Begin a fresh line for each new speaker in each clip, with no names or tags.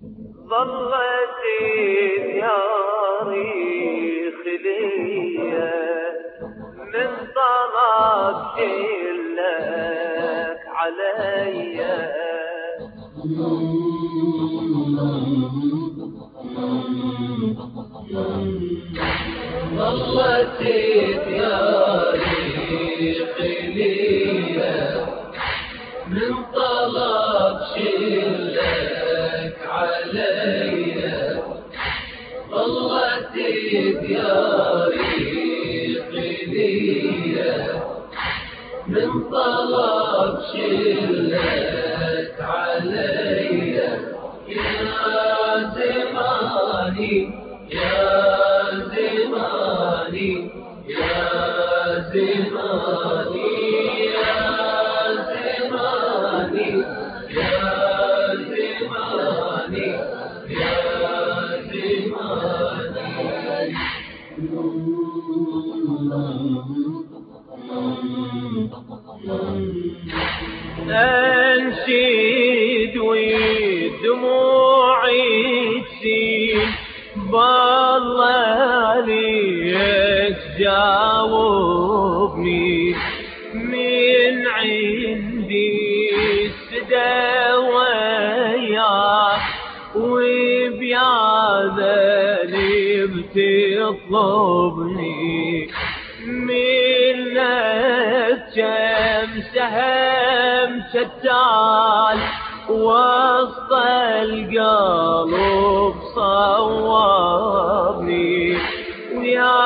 ظلت دياري خلية من طلب شلك عليا. ظلت دياري خلية من طلب شلك عليا. ظلت دياري خلية من طلب شلك عليا. يا زماني يا زماني يا زماني يا زماني يا زماني يا زماني. أنشد ودموعي تسيل بالله ليك جاوبني من عندي السدى وياك وبياذني بتطلبني منك كم سهم شتال وسط القلب صوبني. ويا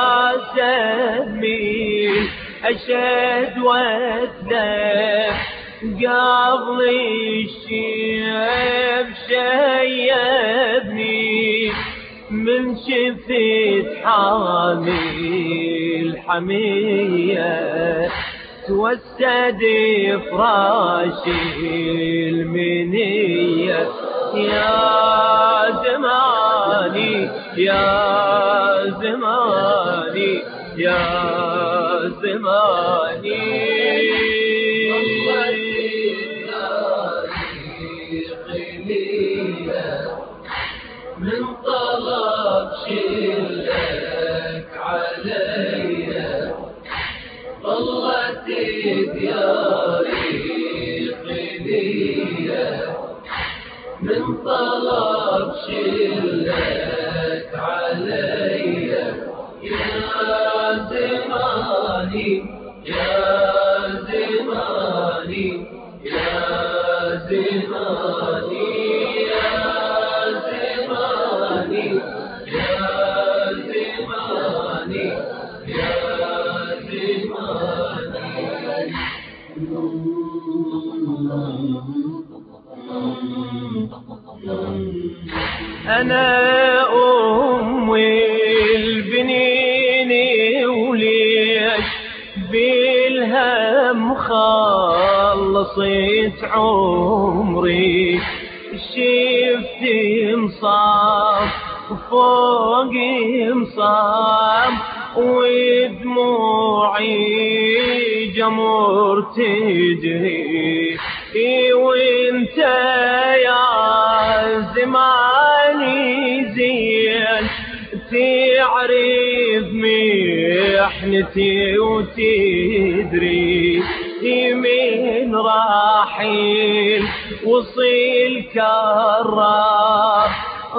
سمين أشد وأتلف قبل الشيب شيبني من شفت حامي الحمية توسد فراشي المنية. يا زماني يا زماني يا زماني. من طلب شلك عليا. ظلت دياري خلية من طلب شلك عليا. يا زماني يا زماني يا زماني يا زماني يا زماني يا زماني. أنا البنين وليش بالهم خلصت عمري. شفت مصاب فوق مصاب ودموعي جمر تجري. وانت يا زماني زين تعرف محنتي وتدري من راحل وصل كرار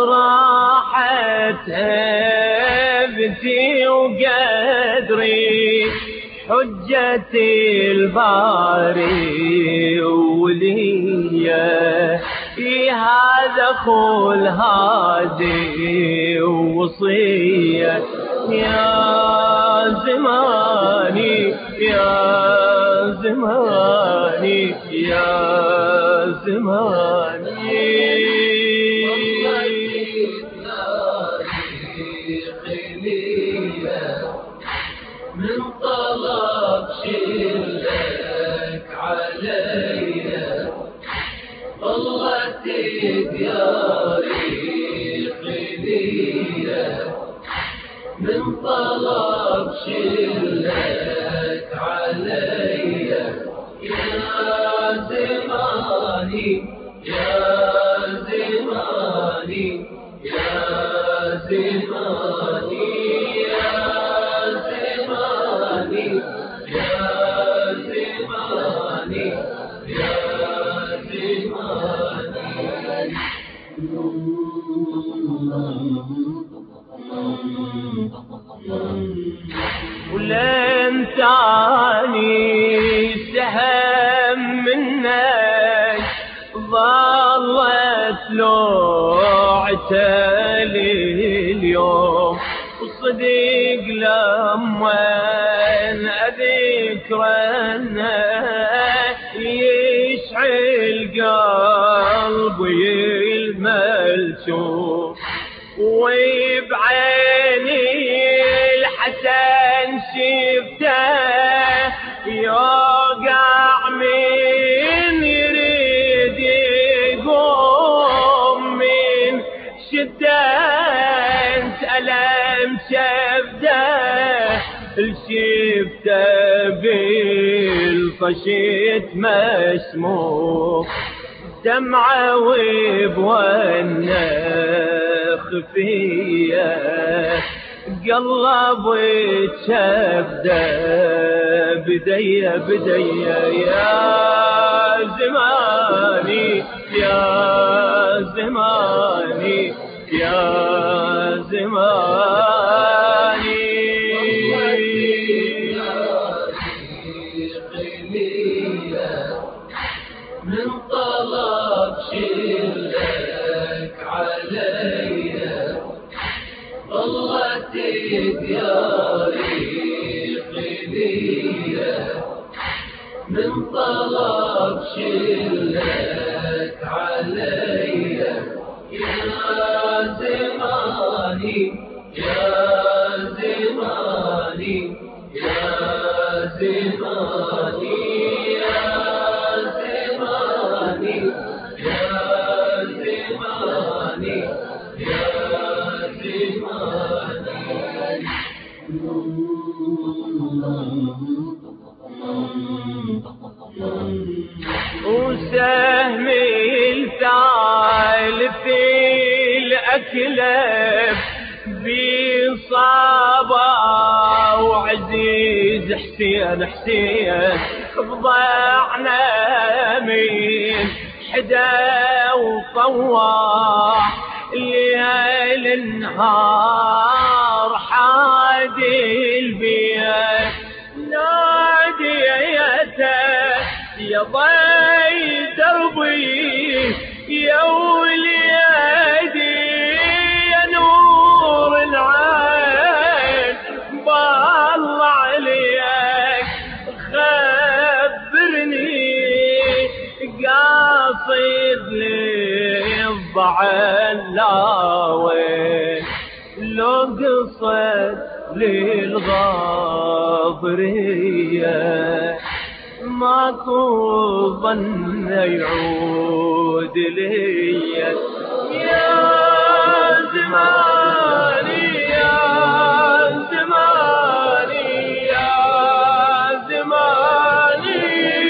راحت هبتي وقدري. حجة الباري وليا هذا خو الهادي ووصية. يا زماني يا زماني يا زماني. من طلب شلك عليا. ظلت دياري خلية من طلب شلك عليا. يا زماني يا زماني زماني يا زماني يا زماني يا زماني. ولن تاني سهم منك ظلت لوعته لي اليوم، وصديق لمن أذكرنا يشعل قلبي الملتوم، وبعيني الحسن شفته يوقع من يريد يقوم من شدة ألم شفته الشفته بالفشت مسموم، دمعة وبونخ فيا قلب وتشبده بديا بديا يا زماني يا زماني يا زماني. من طلب شلك عليا ظلت دياري قليلة، من طلب شلك عليا يا زماني يا زماني يا زماني يا زماني يا زماني يا وسهمي الثالث الأكلب بصابة وعزيز حسين حسين فضعنا من حدا وطواح ليل النهار حادي البيت ناديته يا ضي دربي يا وليدي يا نور العين بالله عليك خبرني قاصد لي الضعن لاوين لو قصد للغابرية ماكو ظن يعود لي يا زماني يا زماني يا زماني.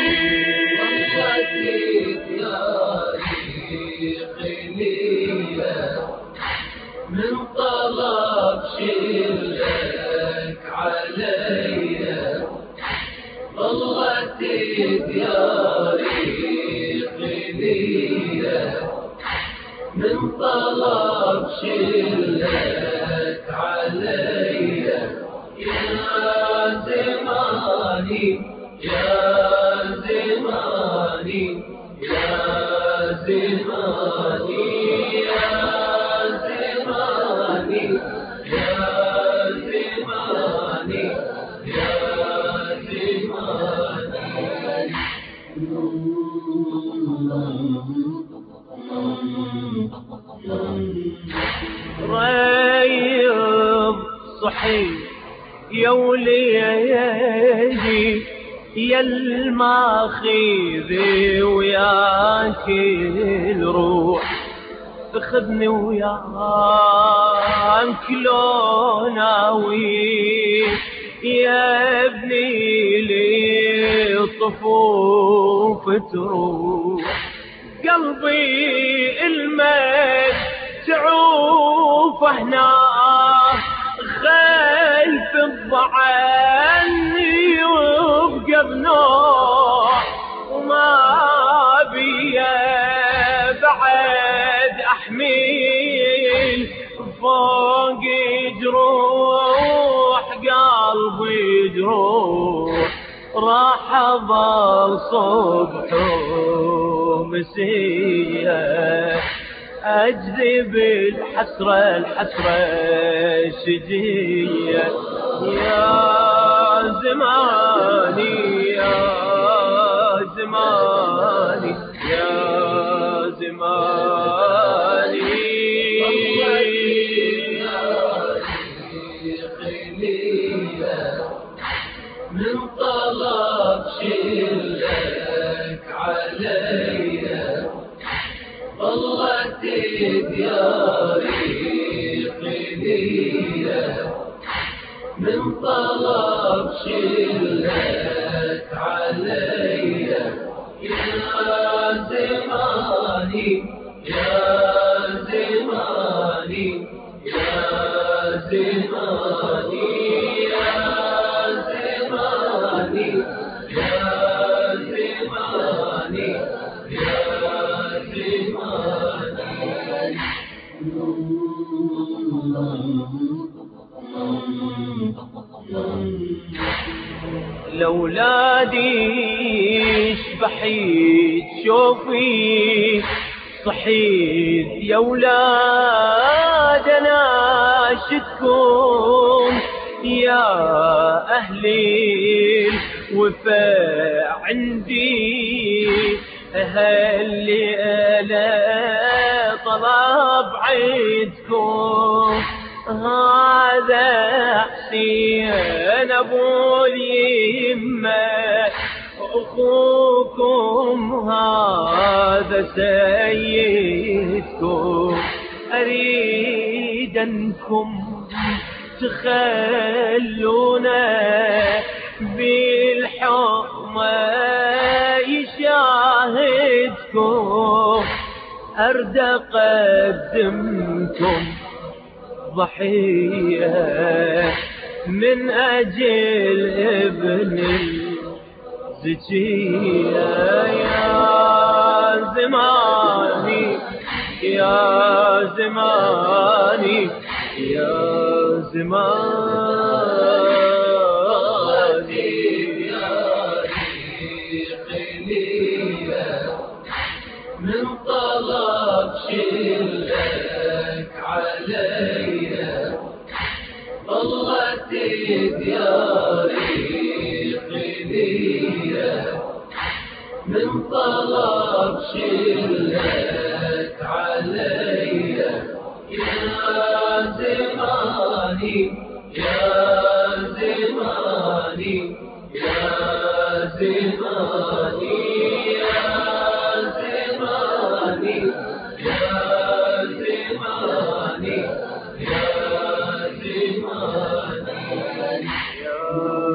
من طلب شلك عليا ظلت دياري قليلة، من طلب شلك عليا يا زماني يا زماني يا زماني يا زماني يا زماني يا ريض صحيح يا وليدي يا الماخذ وياك الروح خذني وياك لو ناوي يا ابني لي طفوف تروح قلبي المد تعوف هنا فض عني وابقى بنوح وما بيا بعد احميل فوق جروح قلبي جروح راح اظل صبح ومسيه أجذب الحسرة الشجية يا زماني يا زماني يا زماني من طلب شلك عليا ظلت دياري قنية من طلب شلك عليا يا زماني يا زماني يا زماني يا زماني يا زماني يا لولادي شبحيت شوفي صحيت يا ولاد انا شدكم يا اهلي الوفا عندي هاللي انا طلب عيدكم هذا حسين ابو اليمه اخوكم هذا سيدكم اريد انكم تخلونا بالحرمه يشاهدكم ارد اقدمكم ضحية من أجل ابن الزكية يا زماني يا زماني يا زماني من طلب شلك عليا ظلت دياري قنية من طلب شلك عليا يا زماني يا زماني يا زماني يا زماني يا زماني يا زماني